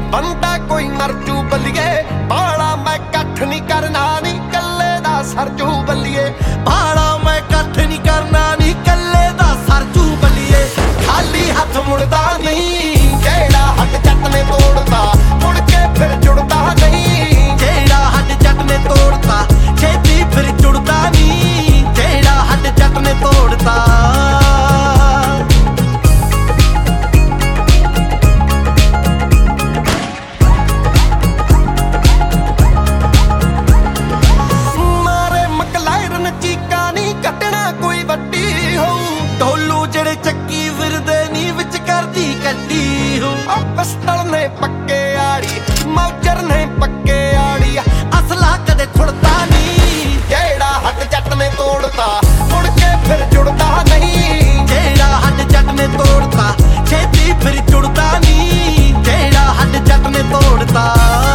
ਬੰਦਾ ਕੋਈ ਮਰਜੂ ਬੱਲੀਏ ਬਾਲਾ ਮੈਂ ਇਕੱਠ ਨਹੀਂ ਕਰਨਾ ਨੀ ਕੱਲੇ ਦਾ ਸਰਜੂ ਬੱਲੀਏ ਬਾਲਾ ਮੈਂ ਇਕੱਠ ਨਹੀਂ ਕਰਨਾ ਨੀ ਕੱਲੇ ਦਾ ਸਰਜੂ ਬੱਲੀਏ ਖਾਲੀ ਹੱਥ ਮੁੜਦਾ ਨਹੀਂ ਜਿਹੜਾ ਹੱਡ ਜੱਟ ਨੇ ਤੋੜਦਾ ਮੁੜ ਕੇ ਫਿਰ ਜੁੜਦਾ ਨਹੀਂ ਜਿਹੜਾ ਹੱਡ ਜੱਟ ਨੇ ਤੋੜਤਾ ਛੇਤੀ ਫਿਰ ਜੁੜਦਾ ਨਹੀਂ ਜਿਹੜਾ ਹੱਡ ਜੱਟ ਨੇ ਤੋੜਤਾ ਢੋਲੂ ਜਿਹੜੇ ਚੱਕੀ ਫਿਰਦੇ ਨੀ ਵਿੱਚ ਕਰਦੀ ਕੱਢੀ ਹੋ ਪਿਸਤਲ ਨੇ ਪੱਕੇ ਆੜੀ ਮੌਜਰ ਨੇ ਪੱਕੇ ਆੜੀ ਅਸਲਾ ਕਦੇ ਖੁੜਦਾ ਨਹੀਂ ਜਿਹੜਾ ਹੱਡ ਜੱਟ ਨੇ ਤੋੜਤਾ ਮੁੜ ਕੇ ਫਿਰ ਜੁੜਦਾ ਨਹੀਂ ਜਿਹੜਾ ਹੱਡ ਜੱਟ ਨੇ ਤੋੜਤਾ ਛੇਤੀ ਫਿਰ ਜੁੜਦਾ ਨਹੀਂ ਜਿਹੜਾ ਹੱਡ ਜੱਟ ਨੇ ਤੋੜਤਾ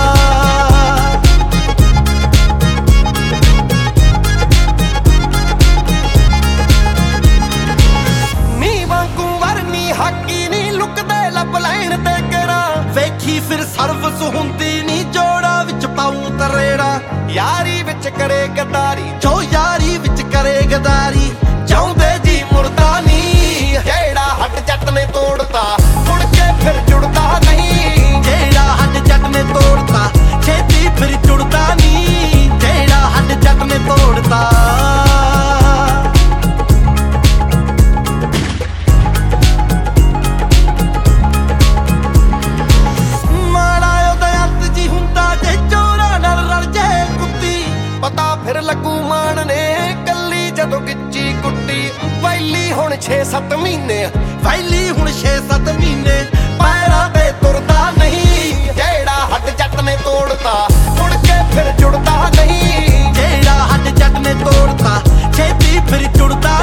ਹਾਕੀ ਨੀ ਲੁਕਦੇ ਲੱਭ ਲੈਣ ਤੇ ਕਰਾਂ ਵੇਖੀ ਫਿਰ ਸਰਵਿਸ ਹੁੰਦੀ ਨੀ ਜੋੜਾ ਵਿੱਚ ਪਾਉ ਤਰੇੜਾ ਯਾਰੀ ਵਿੱਚ ਕਰੇ ਗਦਾਰੀ ਜੋ ਯਾਰੀ ਵਿੱਚ ਕਰੇ ਗਦਾਰੀ ਚਾਹੁੰਦੇ ਜੀ ਮੁਰਦਾ ਨੀ ਜਿਹੜਾ ਹੱਡ ਜੱਟ ਨੇ ਤੋੜਤਾ ਮੁੜ ਕੇ ਫਿਰ ਜੁੜਦਾ ਨਹੀਂ ਜਿਹੜਾ ਹੱਡ ਜੱਟ ਨੇ ਤੋੜਤਾ ਛੇਤੀ ਫਿਰ ਜੁੜਦਾ ਨਹੀਂ ਜਿਹੜਾ ਹੱਡ ਜੱਟ ਨੇ ਤੋੜਤਾ ਫਿਰ ਲੱਗੂ ਮਾਣ ਨੇ ਕੱਲੀ ਜਦੋਂ ਗਿੱਚੀ ਕੁੱਟੀ ਵੈਲੀ ਹੁਣ 6-7 ਮਹੀਨੇ ਵੈਲੀ ਹੁਣ 6-7 ਮਹੀਨੇ ਪੈਰਾਂ ਤੇ ਤੁਰਦਾ ਨਹੀਂ ਜਿਹੜਾ ਹੱਡ ਜੱਟ ਨੇ ਤੋੜਤਾ ਮੁੜ ਕੇ ਫਿਰ ਜੁੜਦਾ ਨਹੀਂ ਜਿਹੜਾ ਹੱਡ ਜੱਟ ਨੇ ਤੋੜਤਾ ਛੇਤੀ ਫਿਰ ਜੁੜਦਾ